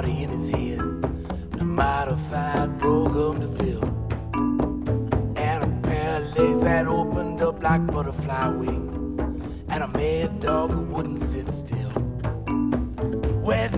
40 in his head, and a modified program to fill, and a pair of legs that opened up like butterfly wings, and a mad dog who wouldn't sit still.